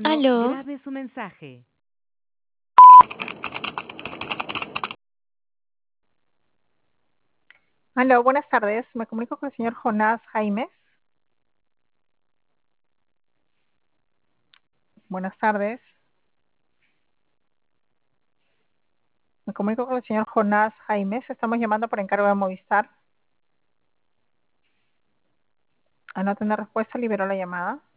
Aló, Grabe su mensaje. Aló, buenas tardes. Me comunico con el señor Jonás Jaimes. Buenas tardes. Me comunico con el señor Jonás Jaimes. Estamos llamando por encargo de Movistar. Al no tener respuesta, liberó la llamada.